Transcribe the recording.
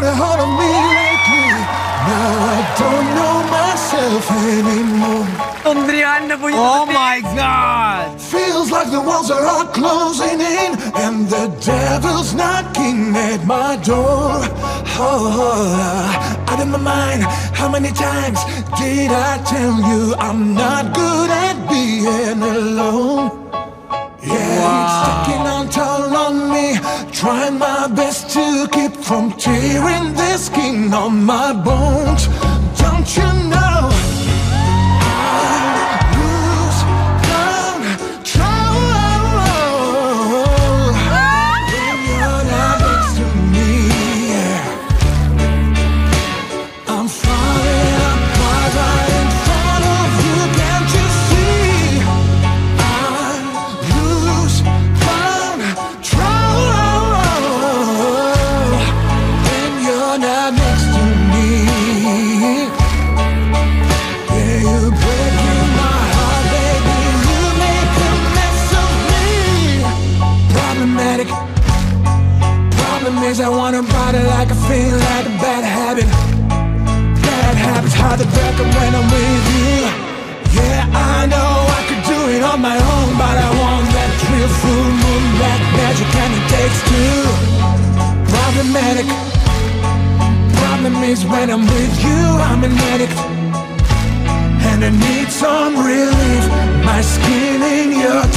got a hold of me lately. Now I don't know myself anymore. Oh my God! Feels like the walls are all closing in, and the devil's knocking at my door. Out of my mind, how many times did I tell you I'm not good at being alone? Yeah, it's sticking on tall on me, trying my best to keep from tearing the skin on my bones. Don't you know I lose control when you're not next to me? I'm falling apart right in front of you. Can't you see? I lose control when you're not next to me. Yeah, you're breaking my heart, baby. You make a mess of me. Problematic. Problem is I wanna body like I feel like a bad habit. Bad habits hard to break them when I'm with you. Yeah, I know I could do it on my own, but I want that real full moon, black magic, and it takes two. Problematic. Problem is when I'm with you, I'm an addict, and I need some relief. My skin in your